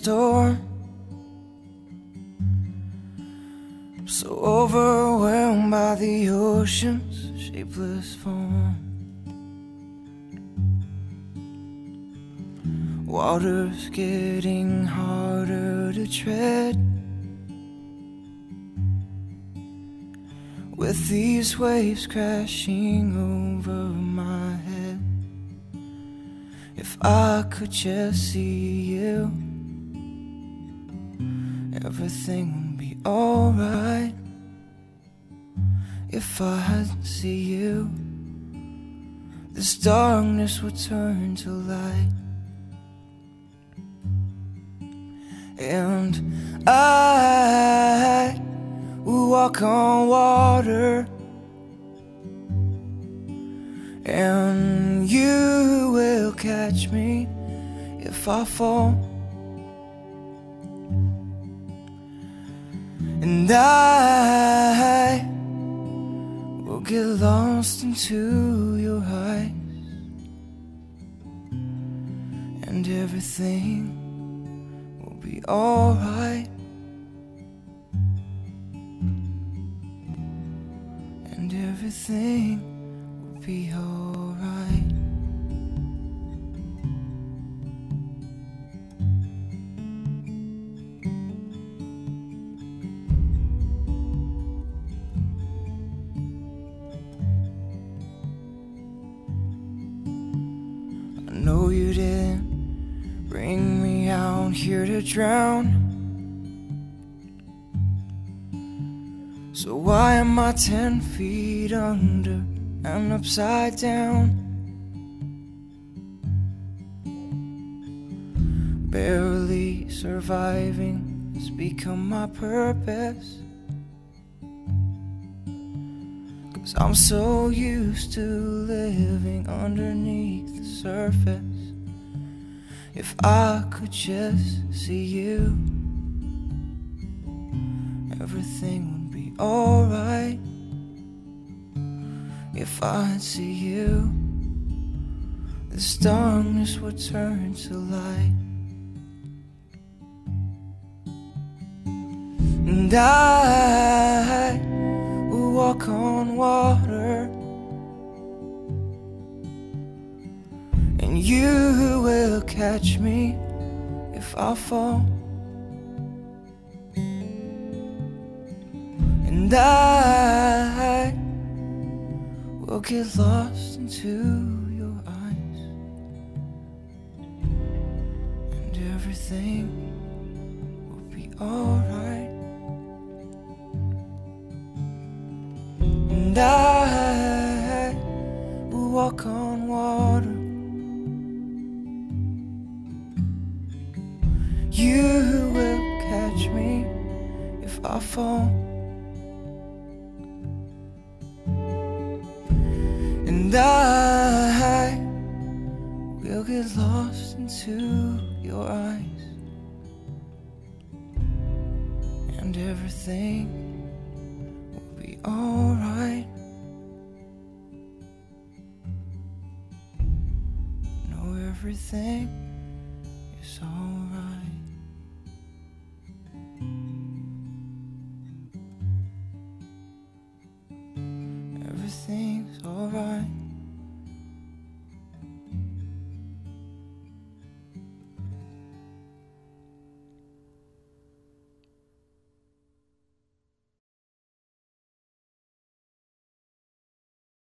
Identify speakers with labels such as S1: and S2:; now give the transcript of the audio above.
S1: storm. I'm so overwhelmed by the ocean's shapeless form. Water's getting harder to tread with these waves crashing over my head. If I could just see you, everything would be alright. If I hadn't see you, this darkness would turn to light. And I will walk on water, and you will catch me if I fall. And I will get lost into your eyes, and everything will be alright. And everything will be alright. I know you didn't bring me out here to drown, so why am I 10 feet under and upside down? Barely surviving has become my purpose, 'cause I'm so used to living underneath the surface. If I could just see you, everything would be alright. If I see you, this darkness would turn to light. And I will walk on water, and you will catch me if I fall. And I will get lost into your eyes, and everything will be alright. And I will walk on water, you will catch me if I fall. And I will get lost into your eyes, and everything will be alright. Know everything